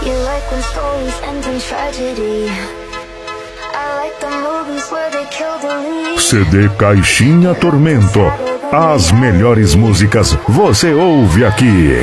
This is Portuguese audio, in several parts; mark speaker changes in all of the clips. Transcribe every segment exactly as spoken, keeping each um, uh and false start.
Speaker 1: C D Caixinha Tormento. As melhores músicas você ouve aqui.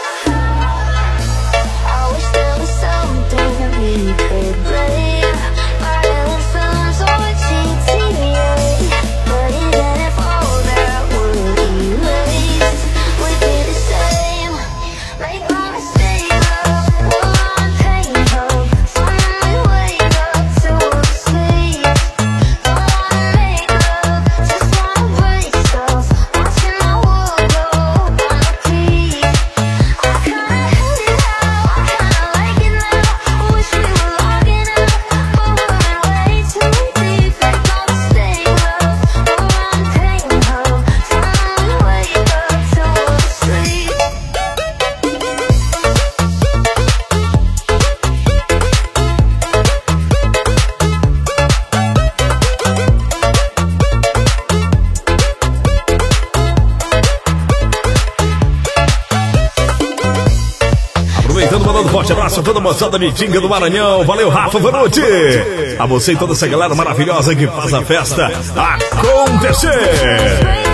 Speaker 2: Forte abraço a toda a moçada Mitinga do Maranhão. Valeu, Rafa Vanucci. A você e toda essa galera maravilhosa que faz a festa acontecer.